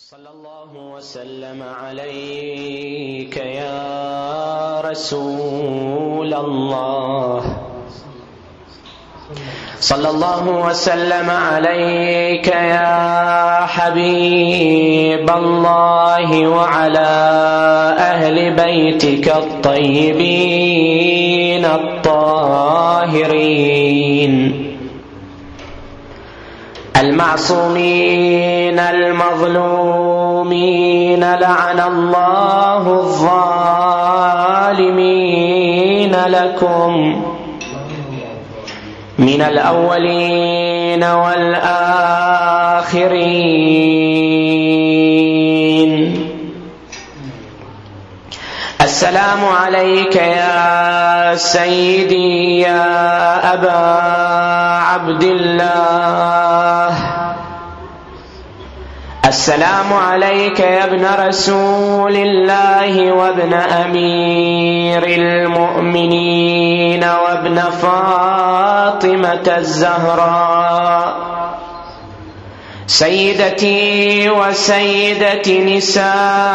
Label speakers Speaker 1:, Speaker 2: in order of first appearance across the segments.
Speaker 1: صلى الله وسلم عليك يا رسول الله، صلى الله وسلم عليك يا حبيب الله، وعلى أهل بيتك الطيبين الطاهرين المعصومين المظلومين، لعن الله الظالمين لكم من الأولين والآخرين. السلام عليك يا سيدي يا أبا عبد الله، السلام عليك يا ابن رسول الله وابن أمير المؤمنين وابن فاطمة الزهراء، سيدتي وسيدة نساء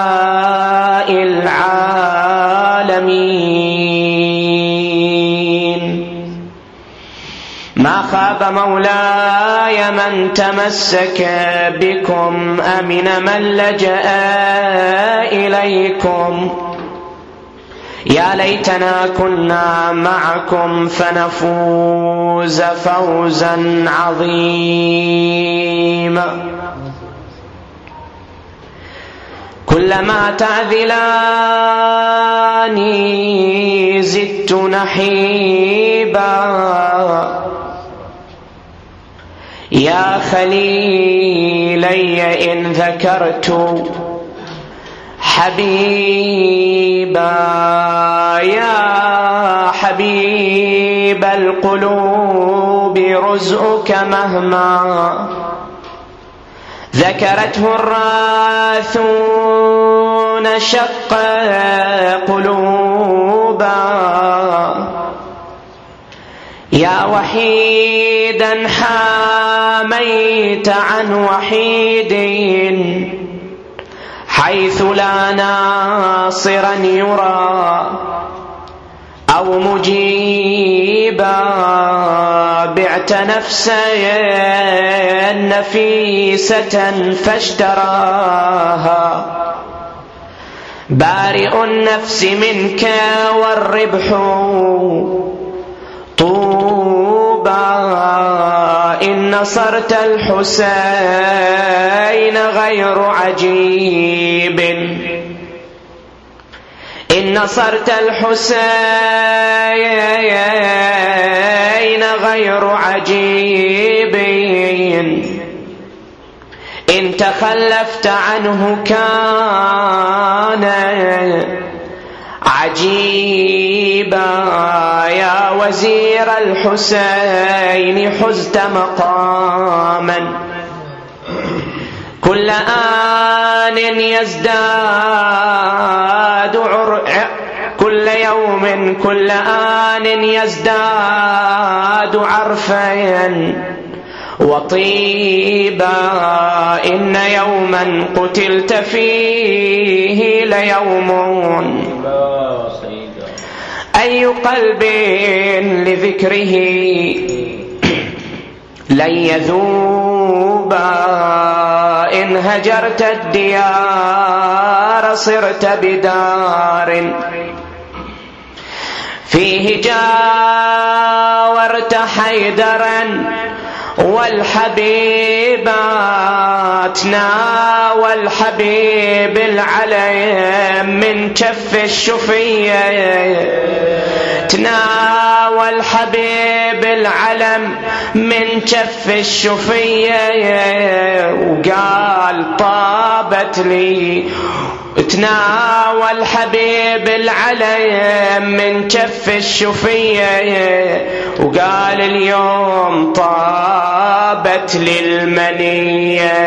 Speaker 1: العالمين. ما خاب مولاي من تمسك بكم، أمن من لجأ إليكم. يا ليتنا كنا معكم فنفوز فوزا عظيما. كلما تعذلاني زدت نحيبا، يا خليلي إن ذكرت حبيبا، يا حبيب القلوب رزقك مهما ذكرته الراثون شق قلوبا. يا وحيدا حاميت عن وحيد، حيث لا ناصرا يرى أو مجيبا. بعت نفسا نفيسة فاشتراها، بارئ النفس منك والربح طوبى. إن نصرت الحسين غير عجيب، إن نصرت الحسين غير عجيب. إن تخلفت عنه كان عجيبا. يا وزير الحسين حزت مقاما، كل آن يزداد كل يوم كل آن يزداد عرفا وطيبا. إن يوما قتلت فيه ليوم، أي قلب لذكره لن يذوبا. إن هجرت الديار صرت بدار، فيه جاورت حيدرا والحبيباتنا والحبيب العلم من كف الشفية. تناول حبيب العلم من كف الشفية، وقال طابت لي. تناول حبيب العلم من كف الشفية، وقال اليوم طابت للمنية.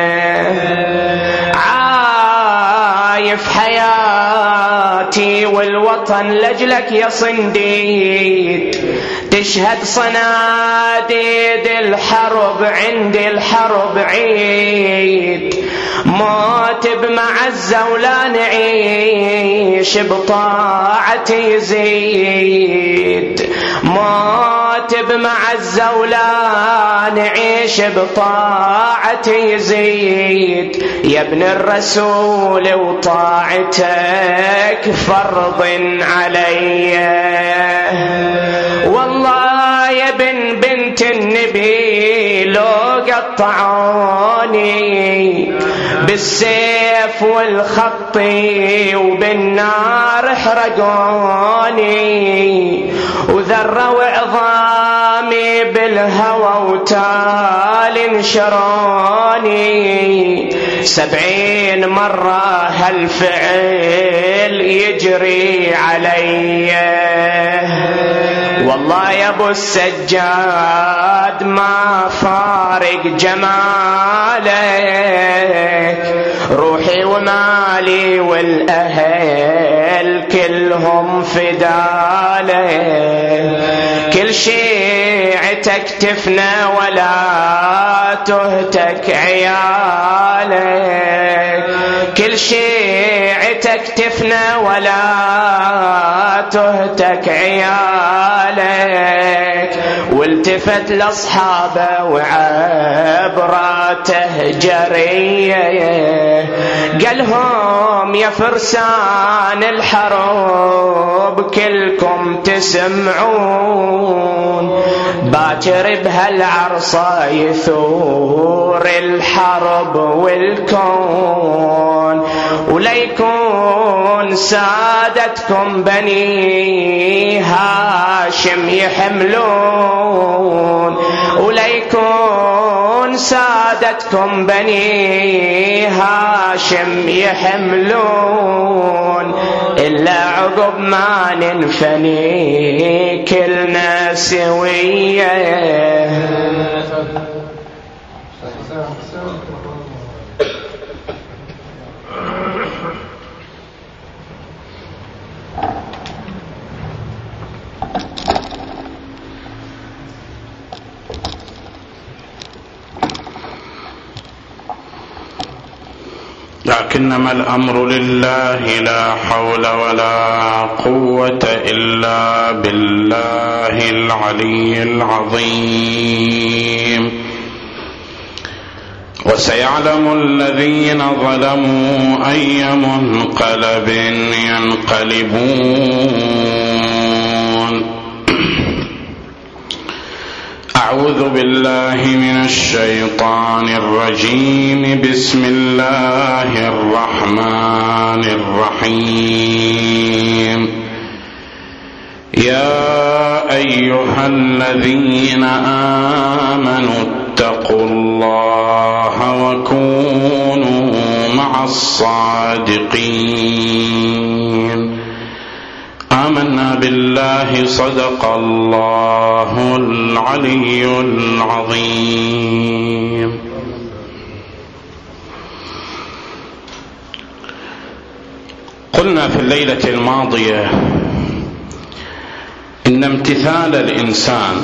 Speaker 1: عايف حياتي والوطن لجلك يا صنديد، تشهد صناديد الحرب عند الحرب عيد، موت بمعزة ولا نعيش بطاعة يزيد، موت بمعزة ولا نعيش بطاعة يزيد. يا ابن الرسول وطاعتك فرض علي، والله يا ابن بنت النبي لو قطعوني بالسيف والخط وبالنار احرقوني، وذروا عظامي بالهوى وتال انشروني، 70 مرة هالفعل يجري علي. والله يا ابو السجاد ما فارق جمالك، روحي ومالي والاهل كلهم فدالك، كل شيعتك تفنى ولا تهتك عيالك، كل شيعتك تفنى ولا تهتك عيالك. والتفت لاصحابه وعبراته جريه، قالهم يا فرسان الحرب كلكم تسمعون، باكر بهالعرصة يثور الحرب والكون، وليكون سادتكم بني هاشم يحملون، وليكون سادتكم بني هاشم يحملون، إلا عقب ما ننفني كلنا سوية.
Speaker 2: لكنما الأمر لله لا حول ولا قوة إلا بالله العلي العظيم. وسيعلم الذين ظلموا أي منقلب ينقلبون. أعوذ بالله من الشيطان الرجيم. بسم الله الرحمن الرحيم. يا أيها الذين آمنوا اتقوا الله وكونوا مع الصادقين. آمنا بالله صدق الله العلي العظيم. قلنا في الليلة الماضية إن امتثال الإنسان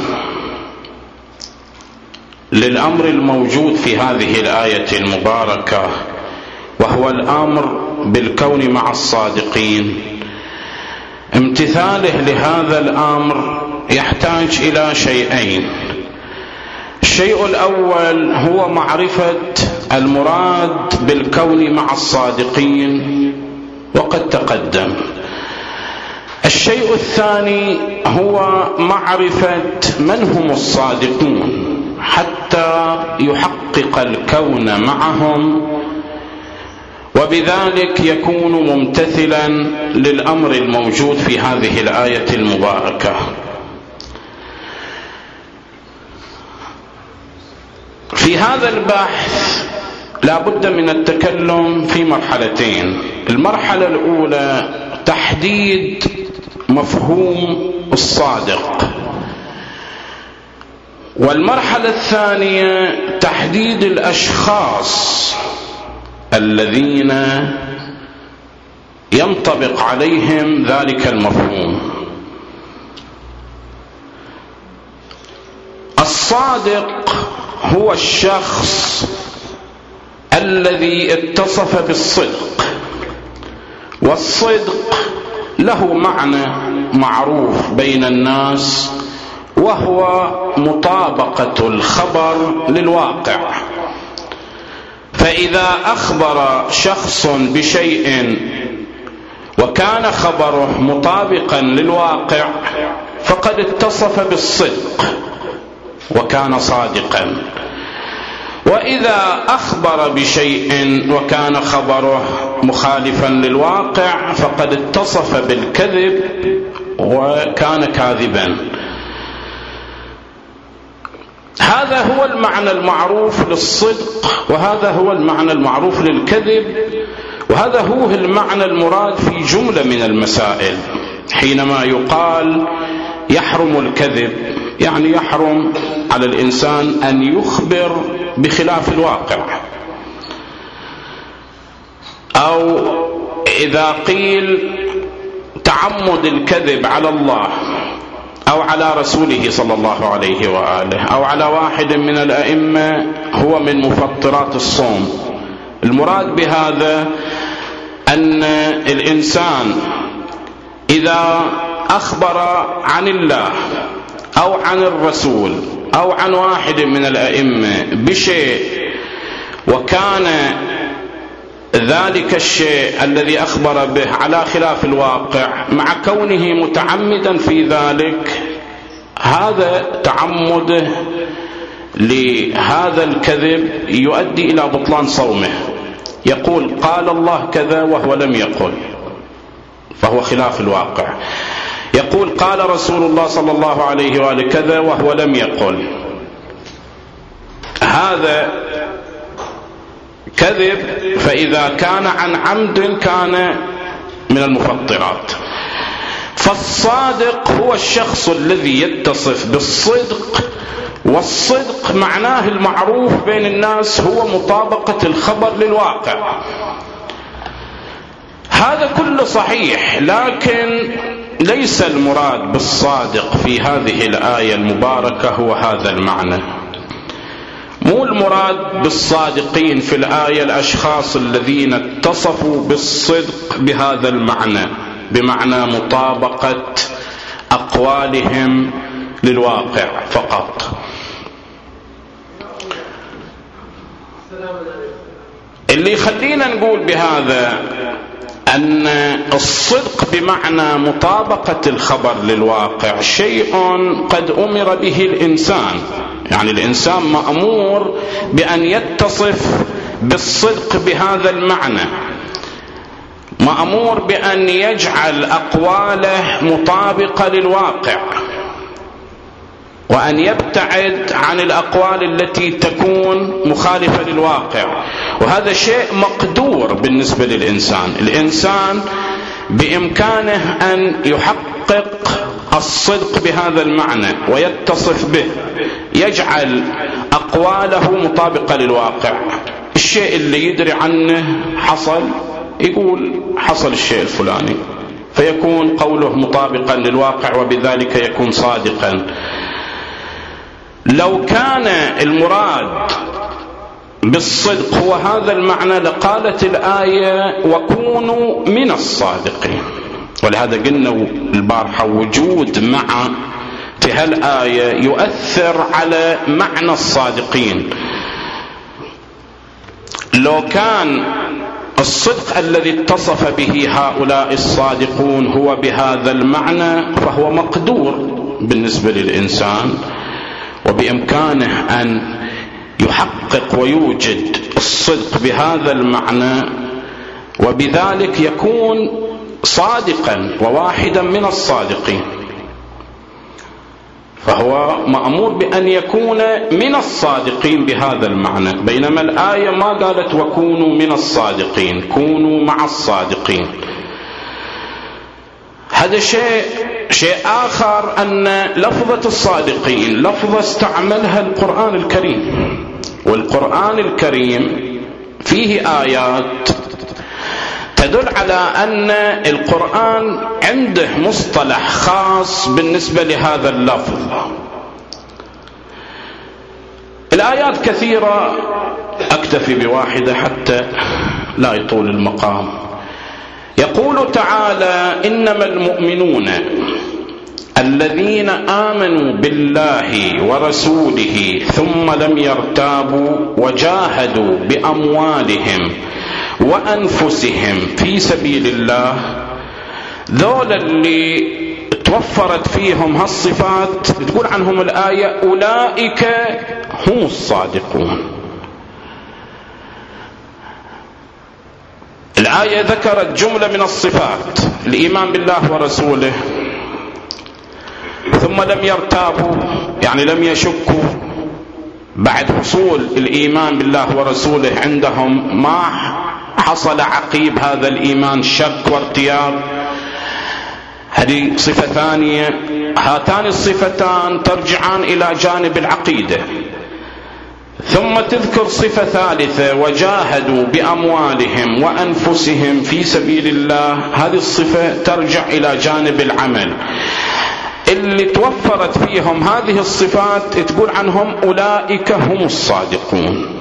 Speaker 2: للأمر الموجود في هذه الآية المباركة، وهو الأمر بالكون مع الصادقين، امتثاله لهذا الأمر يحتاج إلى شيئين. الشيء الأول هو معرفة المراد بالكون مع الصادقين وقد تقدم. الشيء الثاني هو معرفة من هم الصادقون حتى يحقق الكون معهم، وبذلك يكون ممتثلا للأمر الموجود في هذه الآية المباركة. في هذا البحث لا بد من التكلم في مرحلتين. المرحلة الأولى تحديد مفهوم الصادق، والمرحلة الثانية تحديد الأشخاص الذين ينطبق عليهم ذلك المفهوم. الصادق هو الشخص الذي اتصف بالصدق، والصدق له معنى معروف بين الناس، وهو مطابقة الخبر للواقع. فإذا أخبر شخص بشيء وكان خبره مطابقا للواقع فقد اتصف بالصدق وكان صادقا، وإذا أخبر بشيء وكان خبره مخالفا للواقع فقد اتصف بالكذب وكان كاذبا. هذا هو المعنى المعروف للصدق، وهذا هو المعنى المعروف للكذب، وهذا هو المعنى المراد في جملة من المسائل. حينما يقال يحرم الكذب يعني يحرم على الإنسان أن يخبر بخلاف الواقع، أو إذا قيل تعمد الكذب على الله أو على رسوله صلى الله عليه وآله أو على واحد من الأئمة هو من مفطرات الصوم، المراد بهذا أن الإنسان إذا أخبر عن الله أو عن الرسول أو عن واحد من الأئمة بشيء وكان ذلك الشيء الذي أخبر به على خلاف الواقع مع كونه متعمدا في ذلك، هذا تعمده لهذا الكذب يؤدي إلى بطلان صومه. يقول قال الله كذا وهو لم يقل فهو خلاف الواقع، يقول قال رسول الله صلى الله عليه وآله كذا وهو لم يقل، هذا كذب. فإذا كان عن عمد كان من المفطرات. فالصادق هو الشخص الذي يتصف بالصدق، والصدق معناه المعروف بين الناس هو مطابقة الخبر للواقع. هذا كله صحيح، لكن ليس المراد بالصادق في هذه الآية المباركة هو هذا المعنى. مو المراد بالصادقين في الآية الأشخاص الذين اتصفوا بالصدق بهذا المعنى، بمعنى مطابقة أقوالهم للواقع فقط. اللي خلينا نقول بهذا أن الصدق بمعنى مطابقة الخبر للواقع شيء قد أمر به الإنسان، يعني الإنسان مأمور بأن يتصف بالصدق بهذا المعنى، مأمور بأن يجعل أقواله مطابقة للواقع، وأن يبتعد عن الأقوال التي تكون مخالفة للواقع. وهذا شيء مقدور بالنسبة للإنسان. الإنسان بإمكانه أن يحقق الصدق بهذا المعنى ويتصف به، يجعل أقواله مطابقة للواقع. الشيء اللي يدري عنه حصل يقول حصل الشيء الفلاني، فيكون قوله مطابقا للواقع وبذلك يكون صادقا. لو كان المراد بالصدق هو هذا المعنى لقالت الآية وكونوا من الصادقين. ولهذا قلنا البارحة وجود مع في هالآية يؤثر على معنى الصادقين. لو كان الصدق الذي اتصف به هؤلاء الصادقون هو بهذا المعنى فهو مقدور بالنسبة للإنسان، وبإمكانه أن يحقق ويوجد الصدق بهذا المعنى، وبذلك يكون صادقا وواحدا من الصادقين. فهو مأمور بأن يكون من الصادقين بهذا المعنى، بينما الآية ما قالت وكونوا من الصادقين، كونوا مع الصادقين. هذا شيء آخر أن لفظة الصادقين لفظة استعملها القرآن الكريم، والقرآن الكريم فيه آيات تدل على أن القرآن عنده مصطلح خاص بالنسبة لهذا اللفظ. الآيات كثيرة، أكتفي بواحدة حتى لا يطول المقام. يقول تعالى: إنما المؤمنون الذين آمنوا بالله ورسوله ثم لم يرتابوا وجاهدوا بأموالهم وأنفسهم في سبيل الله. ذول اللي توفرت فيهم هالصفات تقول عنهم الآية: أولئك هم الصادقون. الآية ذكرت جملة من الصفات: الإيمان بالله ورسوله، ثم لم يرتابوا يعني لم يشكوا بعد حصول الإيمان بالله ورسوله عندهم، ما حصل عقيب هذا الإيمان شك وارتياب. هذه صفة ثانية. هاتان الصفتان ترجعان إلى جانب العقيدة. ثم تذكر صفة ثالثة: وجاهدوا بأموالهم وأنفسهم في سبيل الله. هذه الصفة ترجع إلى جانب العمل. اللي توفرت فيهم هذه الصفات تقول عنهم أولئك هم الصادقون.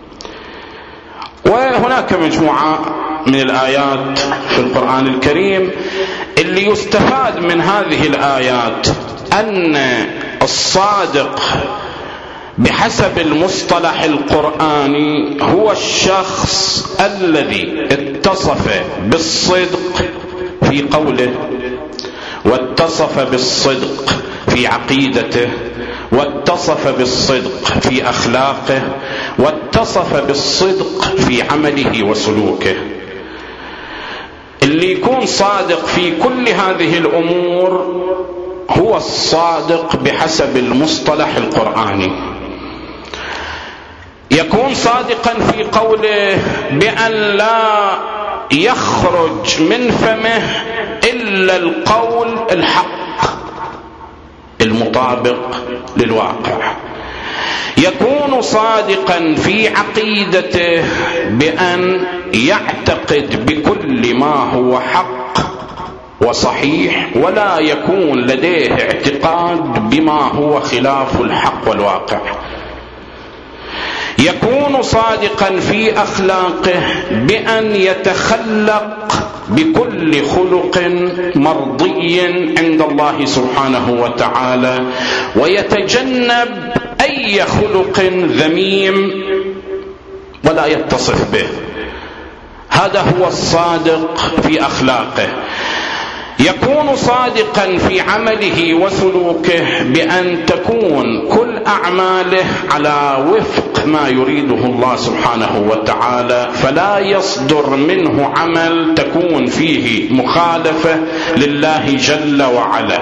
Speaker 2: وهناك مجموعة من الآيات في القرآن الكريم اللي يستفاد من هذه الآيات أن الصادق بحسب المصطلح القرآني هو الشخص الذي اتصف بالصدق في قوله، واتصف بالصدق في عقيدته، واتصف بالصدق في أخلاقه، واتصف بالصدق في عمله وسلوكه. اللي يكون صادق في كل هذه الأمور هو الصادق بحسب المصطلح القرآني. يكون صادقا في قوله بأن لا يخرج من فمه إلا القول الحق المطابق للواقع. يكون صادقا في عقيدته بأن يعتقد بكل ما هو حق وصحيح، ولا يكون لديه اعتقاد بما هو خلاف الحق والواقع. يكون صادقا في أخلاقه بأن يتخلق بكل خلق مرضي عند الله سبحانه وتعالى، ويتجنب أي خلق ذميم ولا يتصف به. هذا هو الصادق في أخلاقه. يكون صادقا في عمله وسلوكه بأن تكون كل أعماله على وفق ما يريده الله سبحانه وتعالى، فلا يصدر منه عمل تكون فيه مخالفة لله جل وعلا.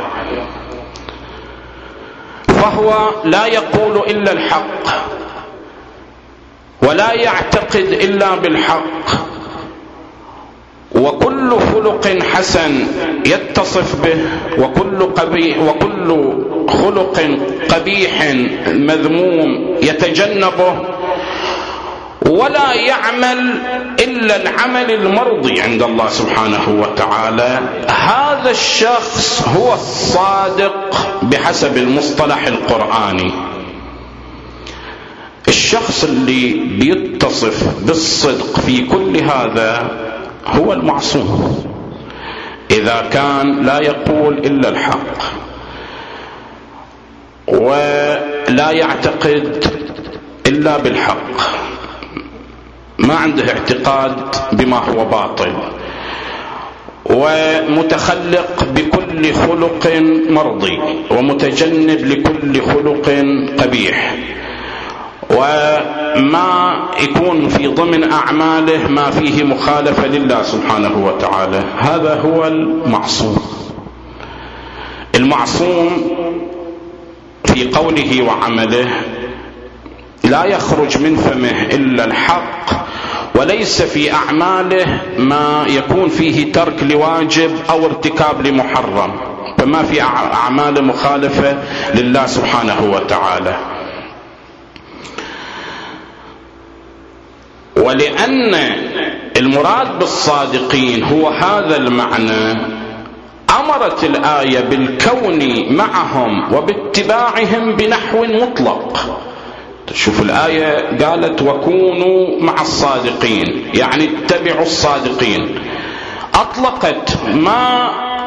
Speaker 2: فهو لا يقول إلا الحق، ولا يعتقد إلا بالحق، وكل خلق حسن يتصف به، وكل خلق قبيح مذموم يتجنبه، ولا يعمل إلا العمل المرضي عند الله سبحانه وتعالى. هذا الشخص هو الصادق بحسب المصطلح القرآني. الشخص اللي بيتصف بالصدق في كل هذا هو المعصوم، إذا كان لا يقول إلا الحق، ولا يعتقد إلا بالحق، ما عنده اعتقاد بما هو باطل، ومتخلق بكل خلق مرضي، ومتجنب لكل خلق قبيح، وما يكون في ضمن أعماله ما فيه مخالفة لله سبحانه وتعالى. هذا هو المعصوم. المعصوم في قوله وعمله لا يخرج من فمه إلا الحق، وليس في أعماله ما يكون فيه ترك لواجب أو ارتكاب لمحرم، فما في أعمال مخالفة لله سبحانه وتعالى. ولأن المراد بالصادقين هو هذا المعنى، أمرت الآية بالكون معهم وباتباعهم بنحو مطلق، شوف الآية قالت وكونوا مع الصادقين، يعني اتبعوا الصادقين. أطلقت، ما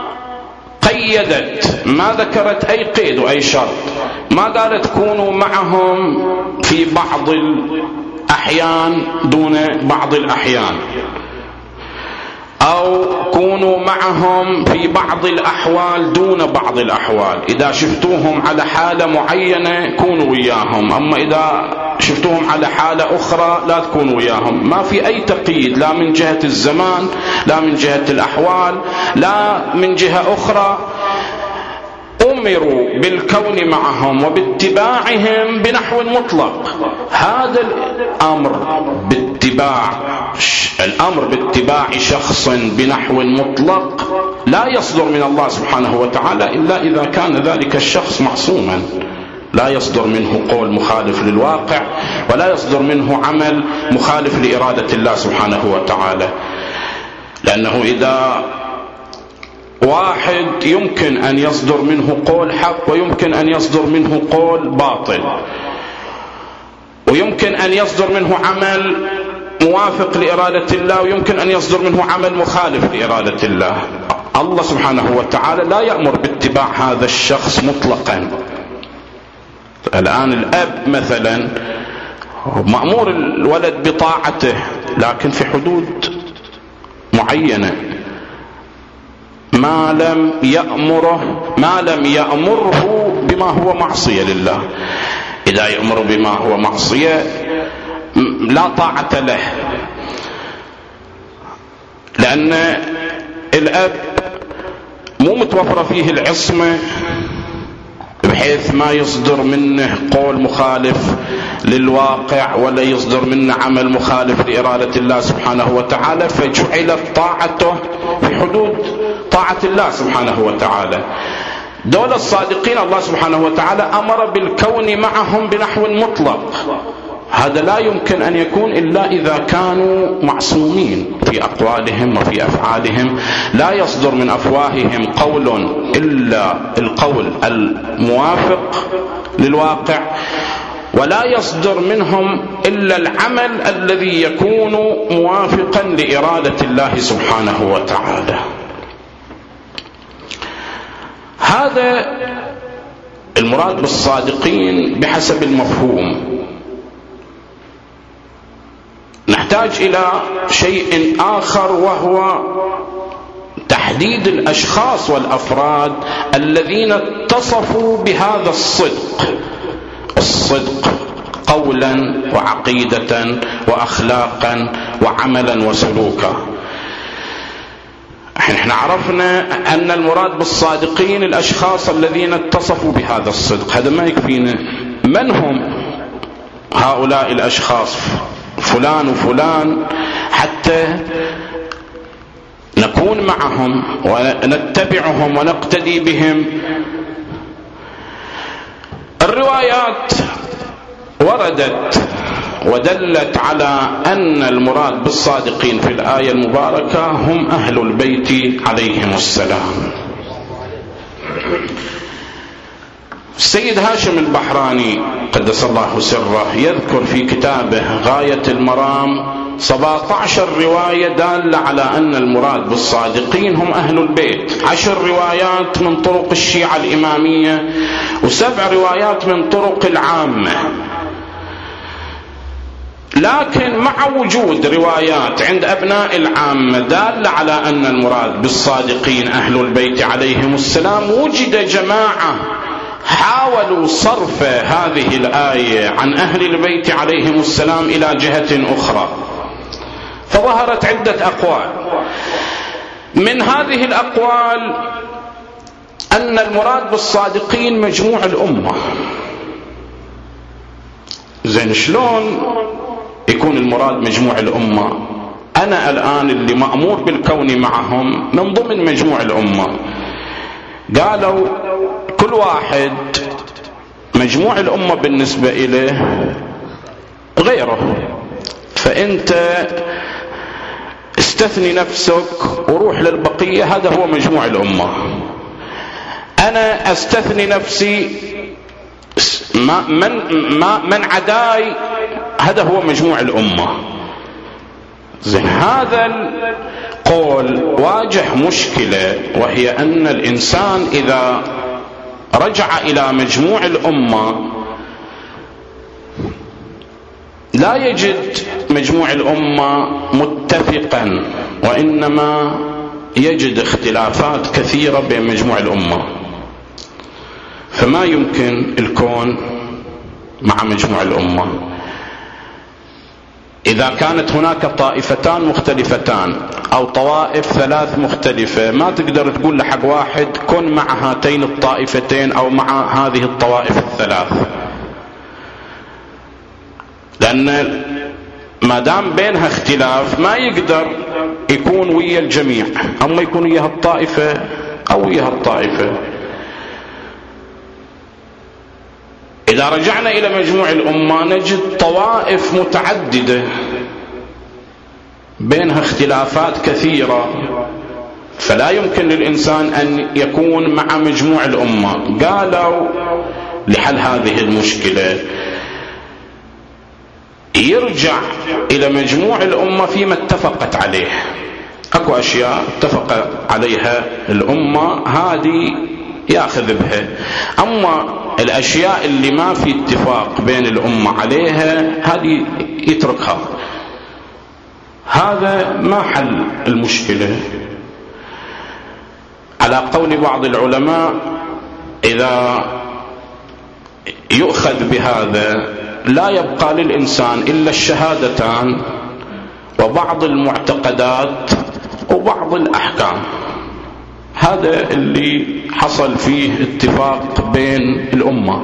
Speaker 2: قيدت، ما ذكرت أي قيد وأي شرط. ما قالت كونوا معهم في بعض الأحيان دون بعض الأحيان، أو كونوا معهم في بعض الأحوال دون بعض الأحوال. إذا شفتوهم على حالة معينة كونوا وياهم، أما إذا شفتوهم على حالة أخرى لا تكونوا وياهم. ما في أي تقييد، لا من جهة الزمان، لا من جهة الأحوال، لا من جهة أخرى. أمروا بالكون معهم وباتباعهم بنحو مطلق. هذا الأمر باتباع شخص بنحو مطلق لا يصدر من الله سبحانه وتعالى إلا إذا كان ذلك الشخص معصوما، لا يصدر منه قول مخالف للواقع، ولا يصدر منه عمل مخالف لإرادة الله سبحانه وتعالى. لأنه إذا واحد يمكن أن يصدر منه قول حق، ويمكن أن يصدر منه قول باطل، ويمكن أن يصدر منه عمل موافق لإرادة الله، ويمكن أن يصدر منه عمل مخالف لإرادة الله. الله سبحانه وتعالى لا يأمر باتباع هذا الشخص مطلقا. الآن الأب مثلا مأمور الولد بطاعته، لكن في حدود معينة، ما لم يأمره بما هو معصية لله. إذا يأمر بما هو معصية لا طاعة له، لأن الأب مو متوفر فيه العصمة بحيث ما يصدر منه قول مخالف للواقع، ولا يصدر منه عمل مخالف لإرادة الله سبحانه وتعالى، فجعلت طاعته في حدود طاعة الله سبحانه وتعالى. دول الصادقين الله سبحانه وتعالى أمر بالكون معهم بنحو مطلق. هذا لا يمكن أن يكون إلا إذا كانوا معصومين في أقوالهم وفي أفعالهم، لا يصدر من أفواههم قول إلا القول الموافق للواقع، ولا يصدر منهم إلا العمل الذي يكون موافقا لإرادة الله سبحانه وتعالى. هذا المراد بالصادقين بحسب المفهوم. نحتاج إلى شيء آخر، وهو تحديد الأشخاص والأفراد الذين اتصفوا بهذا الصدق قولا وعقيدة وأخلاقا وعملا وسلوكا. احنا عرفنا أن المراد بالصادقين الأشخاص الذين اتصفوا بهذا الصدق. هذا ما يكفينا. من هم هؤلاء الأشخاص فلان وفلان حتى نكون معهم ونتبعهم ونقتدي بهم؟ الروايات وردت ودلت على أن المراد بالصادقين في الآية المباركة هم أهل البيت عليهم السلام. السيد هاشم البحراني قدس الله سره يذكر في كتابه غاية المرام 17 رواية دالة على أن المراد بالصادقين هم أهل البيت. 10 روايات من طرق الشيعة الإمامية، و7 روايات من طرق العامة. لكن مع وجود روايات عند أبناء العامة دالة على أن المراد بالصادقين أهل البيت عليهم السلام، وجد جماعة حاولوا صرف هذه الآية عن أهل البيت عليهم السلام إلى جهة أخرى، فظهرت عدة أقوال. من هذه الأقوال أن المراد بالصادقين مجموع الأمة. زين، شلون يكون المراد مجموع الأمة؟ أنا الآن اللي مأمور بالكون معهم من ضمن مجموع الأمة. قالوا كل واحد مجموع الأمة بالنسبة إليه غيره، فأنت استثني نفسك وروح للبقية، هذا هو مجموع الأمة. أنا أستثني نفسي من عداي هذا هو مجموع الأمة. زين هذا القول واجه مشكلة، وهي أن الإنسان إذا رجع إلى مجموع الأمة لا يجد مجموع الأمة متفقا، وإنما يجد اختلافات كثيرة بين مجموع الأمة. فما يمكن الكون مع مجموع الأمة. إذا كانت هناك طائفتان مختلفتان أو طوائف ثلاث مختلفة، ما تقدر تقول لحق واحد كن مع هاتين الطائفتين أو مع هذه الطوائف الثلاث، لأن ما دام بينها اختلاف ما يقدر يكون ويا الجميع، أما يكون وياها الطائفة أو وياها الطائفة. إذا رجعنا إلى مجموع الأمة نجد طوائف متعددة بينها اختلافات كثيرة، فلا يمكن للإنسان أن يكون مع مجموع الأمة. قالوا لحل هذه المشكلة يرجع إلى مجموع الأمة فيما اتفقت عليه. أكو أشياء اتفق عليها الأمة هذه يأخذ بها، أما الأشياء اللي ما في اتفاق بين الأمة عليها هذه يتركها. هذا ما حل المشكلة. على قول بعض العلماء إذا يؤخذ بهذا لا يبقى للإنسان إلا الشهادتان وبعض المعتقدات وبعض الأحكام. هذا اللي حصل فيه اتفاق بين الأمة.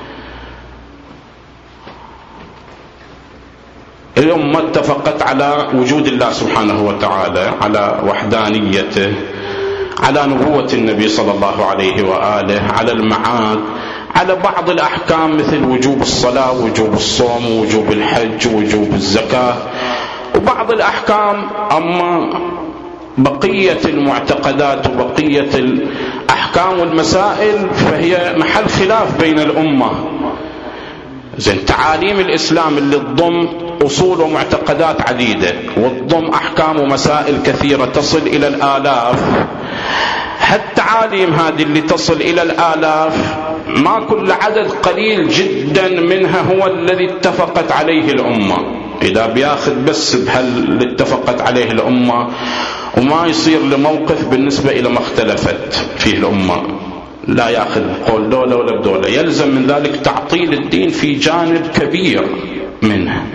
Speaker 2: الأمة اتفقت على وجود الله سبحانه وتعالى، على وحدانيته، على نبوة النبي صلى الله عليه وآله، على المعاد، على بعض الأحكام مثل وجوب الصلاة ووجوب الصوم ووجوب الحج ووجوب الزكاة وبعض الأحكام. أما بقية المعتقدات وبقية الأحكام والمسائل فهي محل خلاف بين الأمة. زين تعاليم الإسلام اللي تضم أصول ومعتقدات عديدة وتضم أحكام ومسائل كثيرة تصل إلى الآلاف، هالتعاليم هذه اللي تصل إلى الآلاف ما كل عدد قليل جدا منها هو الذي اتفقت عليه الأمة. إذا بياخذ بس بهال اتفقت عليه الأمة وما يصير لموقف بالنسبة إلى ما اختلفت فيه الأمة، لا يأخذ قول دولة ولا بدولة، يلزم من ذلك تعطيل الدين في جانب كبير منه.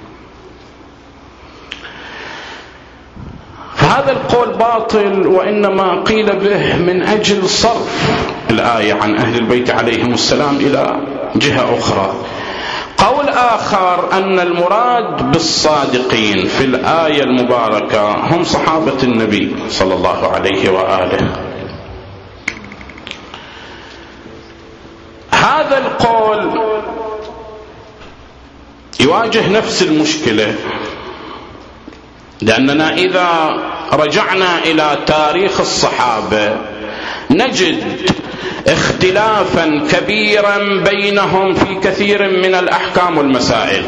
Speaker 2: فهذا القول باطل، وإنما قيل به من أجل صرف الآية عن أهل البيت عليهم السلام إلى جهة أخرى. قول آخر أن المراد بالصادقين في الآية المباركة هم صحابة النبي صلى الله عليه وآله. هذا القول يواجه نفس المشكلة، لأننا إذا رجعنا إلى تاريخ الصحابة نجد اختلافا كبيرا بينهم في كثير من الأحكام والمسائل.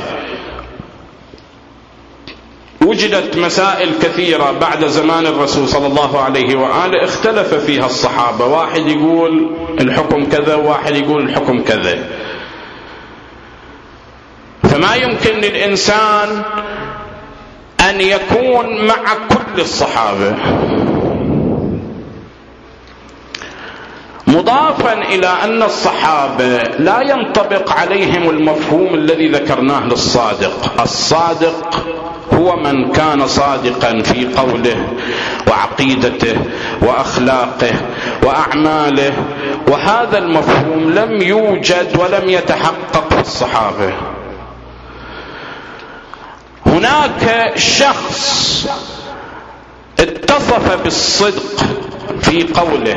Speaker 2: وجدت مسائل كثيرة بعد زمان الرسول صلى الله عليه وآله اختلف فيها الصحابة، واحد يقول الحكم كذا وواحد يقول الحكم كذا. فما يمكن للإنسان أن يكون مع كل الصحابة. مضافا إلى أن الصحابة لا ينطبق عليهم المفهوم الذي ذكرناه للصادق. الصادق هو من كان صادقا في قوله وعقيدته وأخلاقه وأعماله، وهذا المفهوم لم يوجد ولم يتحقق في الصحابة. هناك شخص اتصف بالصدق في قوله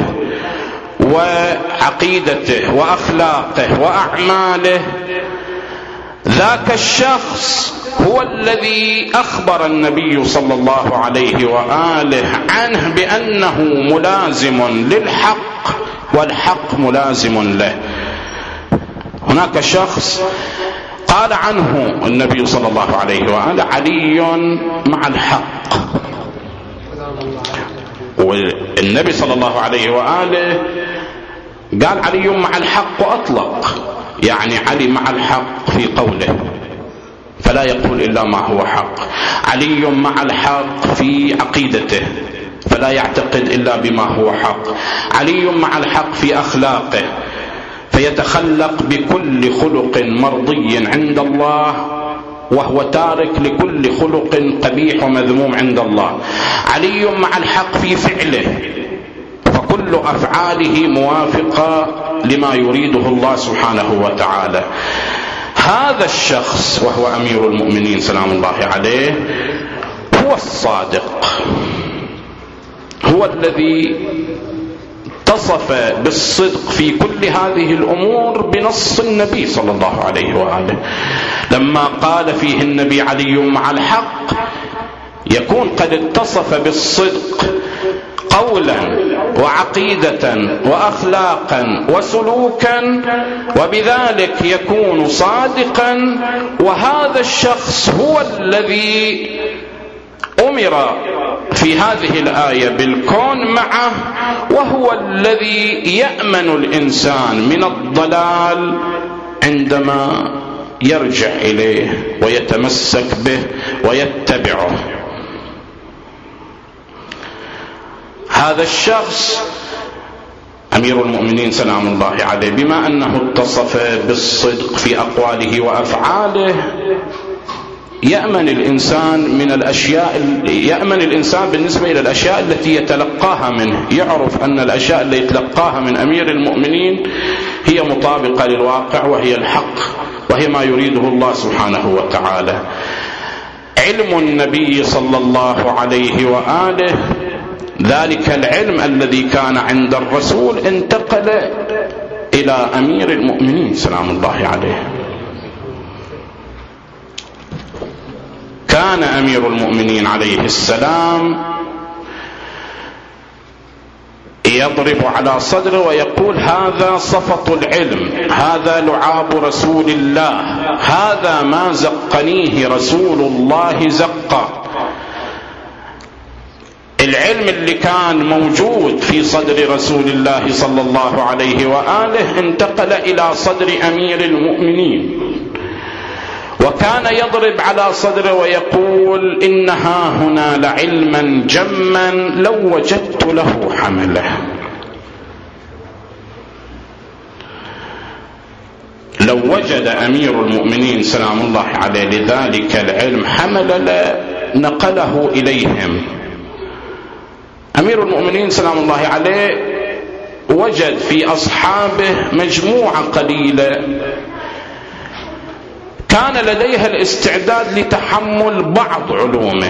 Speaker 2: وعقيدته وأخلاقه وأعماله، ذاك الشخص هو الذي أخبر النبي صلى الله عليه وآله عنه بأنه ملازم للحق والحق ملازم له. هناك شخص قال عنه النبي صلى الله عليه وآله علي مع الحق، والنبي صلى الله عليه وآله قال علي مع الحق وأطلق، يعني علي مع الحق في قوله فلا يقول إلا ما هو حق، علي مع الحق في عقيدته فلا يعتقد إلا بما هو حق، علي مع الحق في أخلاقه فيتخلق بكل خلق مرضي عند الله وهو تارك لكل خلق قبيح ومذموم عند الله، علي مع الحق في فعله فكل أفعاله موافقة لما يريده الله سبحانه وتعالى. هذا الشخص وهو أمير المؤمنين سلام الله عليه هو الصادق، هو الذي اتصف بالصدق في كل هذه الأمور بنص النبي صلى الله عليه وآله. لما قال فيه النبي علي مع الحق يكون قد اتصف بالصدق قولا وعقيدة وأخلاقا وسلوكا، وبذلك يكون صادقا. وهذا الشخص هو الذي أمر في هذه الآية بالكون معه، وهو الذي يأمن الإنسان من الضلال عندما يرجع إليه ويتمسك به ويتبعه. هذا الشخص أمير المؤمنين سلام الله عليه بما أنه اتصف بالصدق في أقواله وأفعاله يأمن الإنسان من الأشياء، يأمن الإنسان بالنسبة إلى الأشياء التي يتلقاها منه، يعرف أن الأشياء التي يتلقاها من أمير المؤمنين هي مطابقة للواقع وهي الحق وهي ما يريده الله سبحانه وتعالى. علم النبي صلى الله عليه وآله ذلك العلم الذي كان عند الرسول انتقل إلى أمير المؤمنين سلام الله عليه. كان أمير المؤمنين عليه السلام يضرب على صدره ويقول هذا صفط العلم، هذا لعاب رسول الله، هذا ما زقنيه رسول الله زقا. العلم اللي كان موجود في صدر رسول الله صلى الله عليه وآله انتقل إلى صدر أمير المؤمنين، وكان يضرب على صدره ويقول إنها هنا لعلما جما لو وجدت له حمله. لو وجد أمير المؤمنين سلام الله عليه لذلك العلم حمل لنقله إليهم. أمير المؤمنين سلام الله عليه وجد في أصحابه مجموعة قليلة كان لديها الاستعداد لتحمل بعض علومه.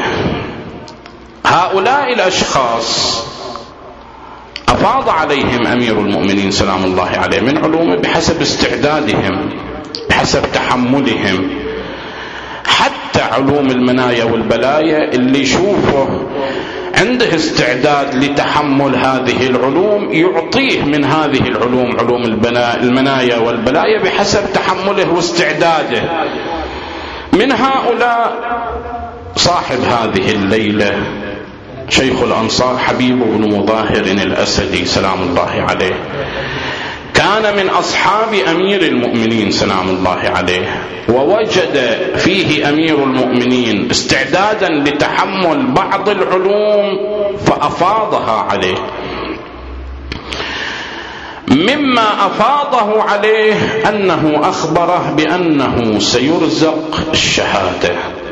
Speaker 2: هؤلاء الأشخاص أفاض عليهم أمير المؤمنين سلام الله عليه من علومه بحسب استعدادهم بحسب تحملهم. حتى علوم المنايا والبلايا اللي يشوفه عنده استعداد لتحمل هذه العلوم يعطيه من هذه العلوم، علوم المنايا والبلايا بحسب تحمله واستعداده. من هؤلاء صاحب هذه الليلة شيخ الأنصار حبيب بن مظاهر الأسدي سلام الله عليه، كان من أصحاب أمير المؤمنين سلام الله عليه، ووجد فيه أمير المؤمنين استعدادا لتحمل بعض العلوم فأفاضها عليه. مما أفاضه عليه أنه أخبره بأنه سيرزق الشهادة،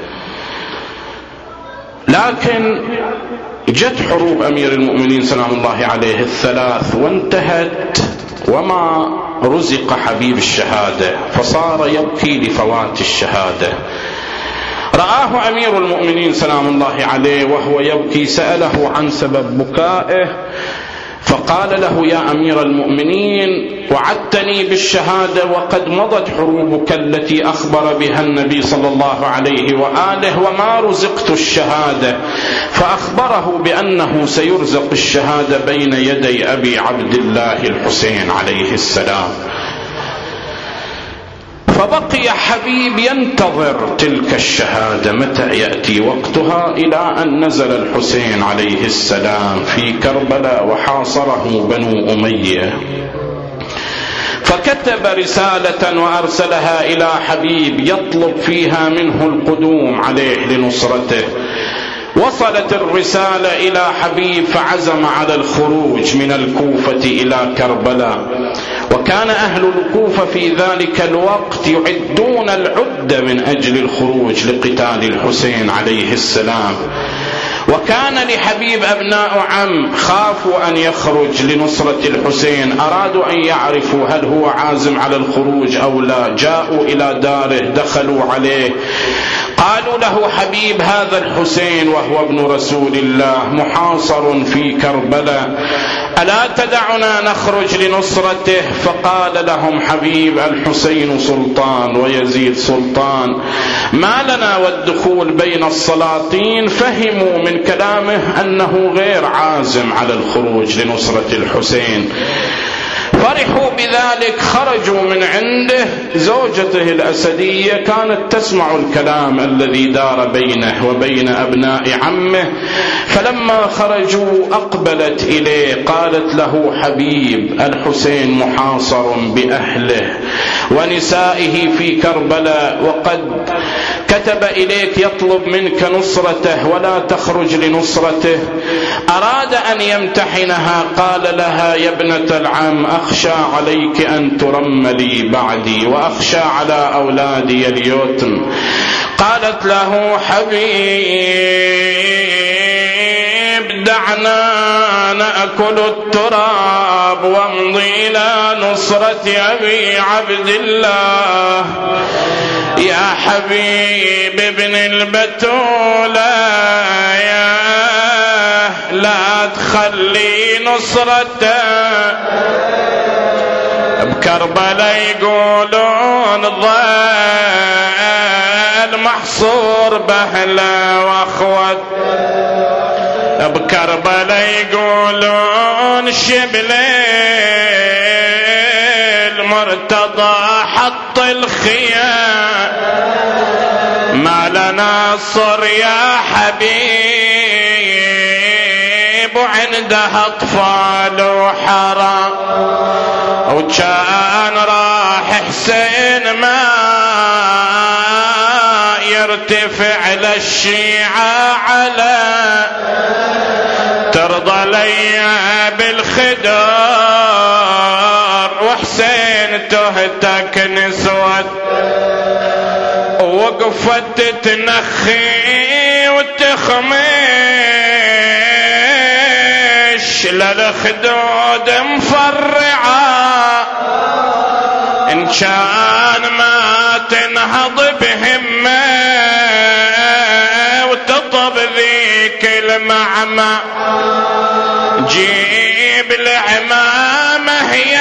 Speaker 2: لكن جت حروب أمير المؤمنين سلام الله عليه الثلاث وانتهت وما رزق حبيب الشهادة، فصار يبكي لفوات الشهادة. رآه أمير المؤمنين سلام الله عليه وهو يبكي، سأله عن سبب بكائه فقال له يا أمير المؤمنين وعدتني بالشهادة وقد مضت حروبك التي أخبر بها النبي صلى الله عليه وآله وما رزقت الشهادة، فأخبره بأنه سيرزق الشهادة بين يدي أبي عبد الله الحسين عليه السلام. فبقي حبيب ينتظر تلك الشهادة متى يأتي وقتها، إلى أن نزل الحسين عليه السلام في كربلاء وحاصره بنو أمية، فكتب رسالة وأرسلها إلى حبيب يطلب فيها منه القدوم عليه لنصرته. وصلت الرسالة إلى حبيب فعزم على الخروج من الكوفة إلى كربلاء، وكان أهل الكوفة في ذلك الوقت يعدون العدة من أجل الخروج لقتال الحسين عليه السلام. وكان لحبيب أبناء عم خافوا أن يخرج لنصرة الحسين، أرادوا أن يعرفوا هل هو عازم على الخروج أو لا. جاءوا إلى داره، دخلوا عليه، قالوا له حبيب هذا الحسين وهو ابن رسول الله محاصر في كربلاء، ألا تدعنا نخرج لنصرته؟ فقال لهم حبيب الحسين سلطان ويزيد سلطان، ما لنا والدخول بين السلاطين. فهموا من كلامه أنه غير عازم على الخروج لنصرة الحسين، فرحوا بذلك، خرجوا من عنده. زوجته الأسدية كانت تسمع الكلام الذي دار بينه وبين أبناء عمه، فلما خرجوا أقبلت إليه، قالت له حبيب الحسين محاصر بأهله ونسائه في كربلاء، وقد كتب إليك يطلب منك نصرته ولا تخرج لنصرته، أراد أن يمتحنها. قال لها يا ابنة العم أخشى عليك أن ترملي بعدي وأخشى على أولادي اليتم. قالت له حبيب دعنا نأكل التراب وامضي إلى نصرة أبي عبد الله. يا حبيب ابن البتولة يا لا تخلي نصرته، بكربلاء يقولون ضل محصور بأهله وأخوته، بكربلاء يقولون شبل المرتضى حط الخيام، ما لنا صر يا حبيب وعندها أطفال وحرام، وكان راح حسين ما يرتفع للشيعة على، ترضى لي بالخدار وحسين تهتك نسوت، وقفت تتنخي وتخمش للخدود مفرعة، إن كان ما تنهض بهمة وتطب ذيك المعمى، جيب العمامة هي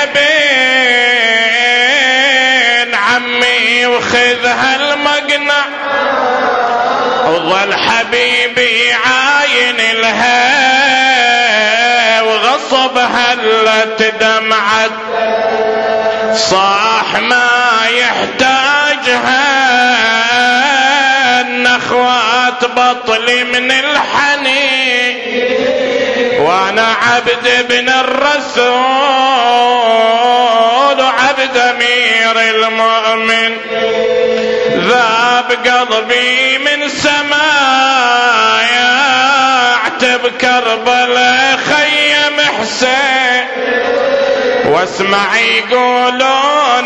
Speaker 2: بين عمي وخذها المقنع، وظل حبيبي عاين لها وغصبها التي دمعت، صاح ما يحتاجها النخوات بطلي من الحنين، وانا عبد ابن الرسول وعبد امير المؤمن، ذاب قلبي من سمايا اعتب كربلاء خيم حسين، واسمع يقولون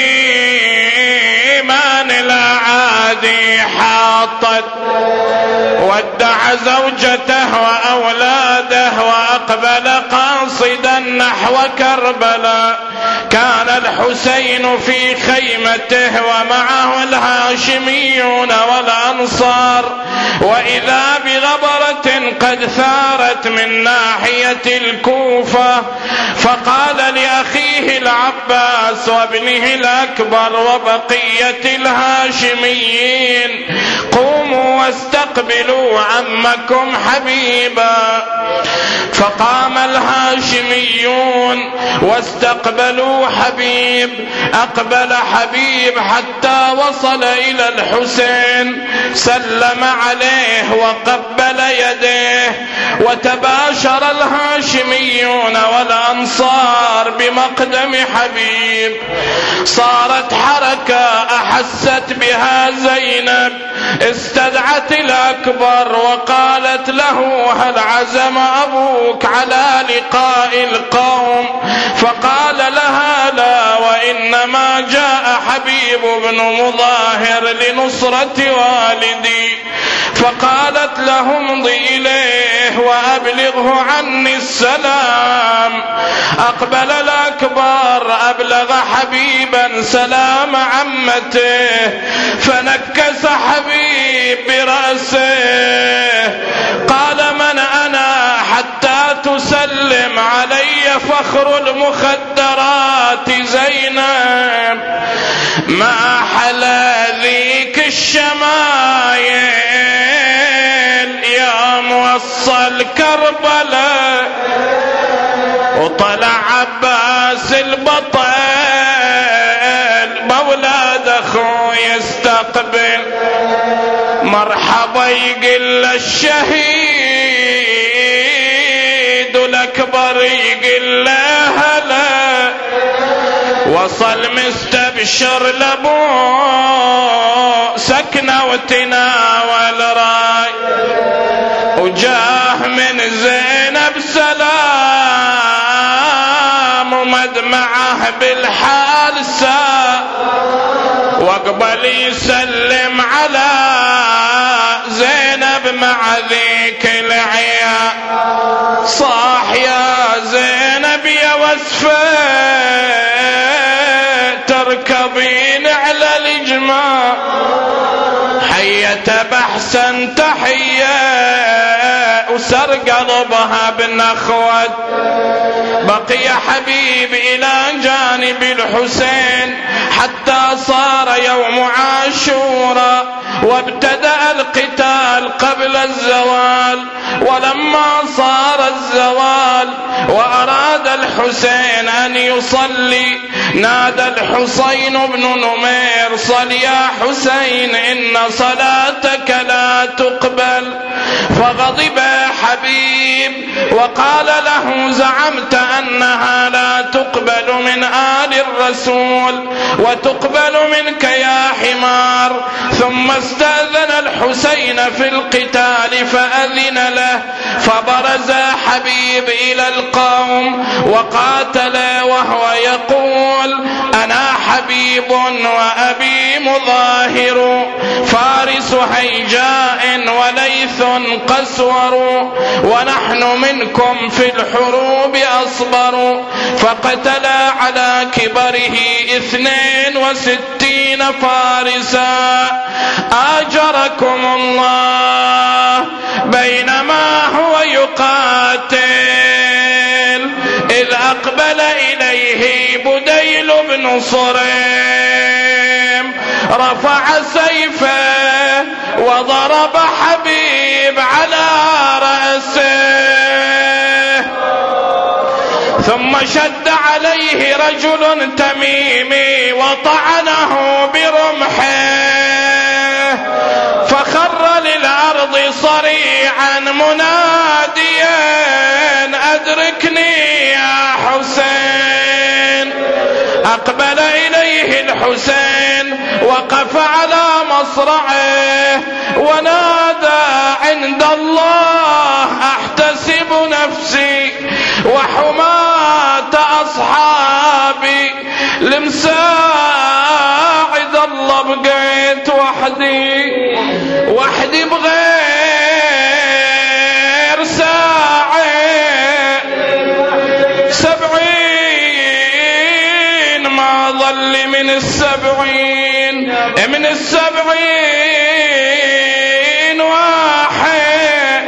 Speaker 2: جيمان العادي حاطت، ودع زوجته وأولاده وأقبل قاصدا نحو كربلاء. كان الحسين في خيمته ومعه الهاشميون والأنصار، وإذا بغبرة قد ثارت من ناحية الكوفة، فقال لأخيه العباس وابنه الأكبر وبقية الهاشميين قوموا واستقبلوا عمكم حبيبا. فقام الهاشميون الهاشميون واستقبلوا حبيب. أقبل حبيب حتى وصل إلى الحسين، سلم عليه وقبل يديه، وتباشر الهاشميون والأنصار بمقدم حبيب. صارت حركة أحست بها زينب، استدعت الأكبر وقالت له: هل عزم أبوك على لقاء القوم؟ فقال لها: لا، وإنما جاء حبيب بن مظاهر لنصرة والدي. فقالت له: امضي إليه وأبلغه عني السلام. أقبل الأكبر، أبلغ حبيبا سلام عمته، فنكس حبيب برأسه، قال: من أنا حتى تسلم علي فخر المخدرات زينب؟ ما حلا ذيك الشمايل يا موصل كربلاء. وطلع عباس البطل مولاد اخوه يستقبل، مرحبا يقل الشهيد، والاكبر يقل هلا. وصل مستبشر لابو سكنه وتناول راي، وجاه من زينب سلام، ومدمعه بالحال سا، واقبل يسلم على زينب مع ذيك العيا. صاح: يا زينب يا وسفة تركبين على الجماع، حية بحسن تحية وسر قلبها بالنخوة. بقي حبيب إلى جانب الحسين حتى صار يوم عاشوراء، وابتدأ القتال قبل الزوال. ولما صار الزوال وأراد الحسين أن يصلي، نادى الحسين بن نمير: صل يا حسين إن صلاتك لا تقبل. فغضب حبيب وقال له: زعمت أنها لا تقبل من آل الرسول وتقبل منك يا حمار. ثم استأذن الحسين في القتال فأذن له، فبرز حبيب إلى القوم وقاتل وهو يقول: أنا حبيب وأبي مظاهر، فارس هيجاء وليث قسور، ونحن منكم في الحروب أصبر. فقتل على كبره 62 فارسا. آجركم الله. بينما هو يقاتل إذ أقبل إليه بديل بن صريم، رفع سيفه وضرب حبيب على رأسه، ثم شد عليه رجل تميمي وطعنه برمحه، فخر للأرض صريعا مناديا: أدركني يا حسين. أقبل إليه الحسين وقف على مصرعه ونادى: عند الله أحتسب نفسي وحماة أصحابي، لمساعد الله بقيت وحدي بغير ساعد، 70 ما ظل من ال70 واحد،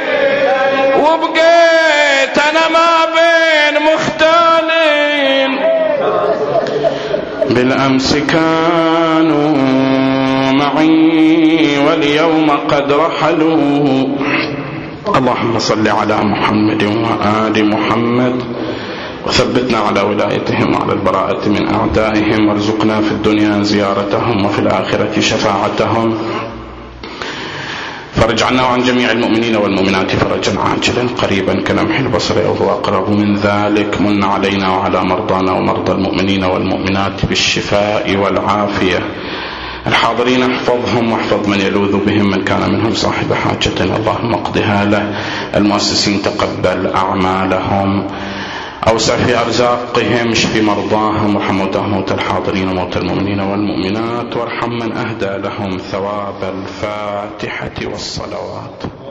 Speaker 2: وبقيت أنا ما بين مختالين. بالأمس كانوا معي واليوم قد رحلوا. اللهم صل على محمد وآل محمد وثبتنا على ولايتهم وعلى البراءة من أعدائهم، وارزقنا في الدنيا زيارتهم وفي الآخرة شفاعتهم. فرج عنا وعن جميع المؤمنين والمؤمنات فرجا عاجلا قريبا كلمح البصر أو هو أقرب من ذلك. من علينا وعلى مرضانا ومرضى المؤمنين والمؤمنات بالشفاء والعافية. الحاضرين احفظهم واحفظ من يلوذ بهم من كان منهم صاحب حاجة اللهم اقضها له. المؤسسين تقبل أعمالهم، أوسع في أرزاقهم، اشف مرضاهم وارحم موتى الحاضرين وموتى المؤمنين والمؤمنات، وارحم من أهدى لهم ثواب الفاتحة والصلوات.